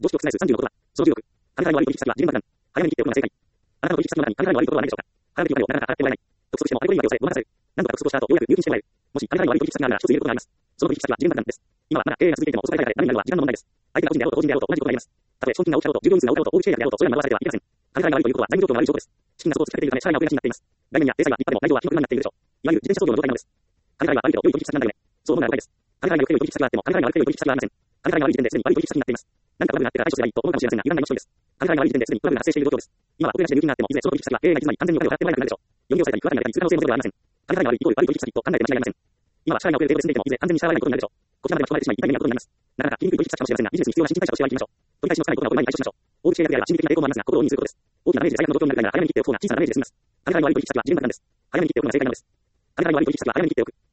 常識を覆す36は、その16。金柄の悪い取引先は自分の判断。早めに切っておくのが正解。あなたの取引先の中に金柄の悪いことはないでしょうか。早めに切ってお金をなかなか払ってもらえない。特措としてもあれこれ言い訳をされ、ごまかされる。何度か特措をした後、ようやく入金してもらえる。もし、金柄の悪い取引先があるなら、一つ言えることがあります。その取引先は自分の判断です。今はまだ経営が続いていても、遅かれ早かれ何になるのは時間の問題です。相手が個人であろうと個人であろうと同じことがあります。たとえ賞金が大きかろうと、従業員数が多かろうと、大口契約であろうと、それらに惑わされてはいけません。金柄が悪いということは財務状況の悪い証拠です。資金が底をつきかけているため、社内が遅れがちになっています。外面や零細は立派でも内情はひどくなっているでしょう。いわゆる自転車操業の状態なのです。金柄が悪いけど良い取引先なんだよね。そう思うなら誤解です。金柄が良くて良い取引先があっても、金柄が悪くて良い取引先がありません。金柄が悪い時点ですでに悪い取引先になっています。何かトラブルがあってから対処すればいいと思うかもしれませんが、油断大の処理です。金柄が悪い時点ですでにトラブルが発生している状況です。今はお金なしで入金があっても、いずれその取引先は経営が行き詰まり、完全にお金を払ってもらえなくなるでしょう。読みをされたり、不当たりが出たりする可能性もゼロではありません。金柄が悪いイコール悪い取引先と考えて間違いありません。今は社内が遅れて英語で進んでいても、いずれ完全に支払われないことになるでしょう。こちらまで巻き込まれてしまい、痛い目に遭うことになります。なかなか切りにくい取引先かもしれませんが、ビジネスに必要な新陳代謝としてはいきましょう。取り返しのつかないことが起こる前に対処しましょう。大口契約であれば心理的な抵抗もありますが、心を鬼にすることです。大きなダメージで最悪の状況になるから早めに切っておく方が小さなダメージで済みます。金柄の悪い取引先は自分の判断です。早めに切っておくのが正解なのです。金柄の悪い取引先は早めに切っておく。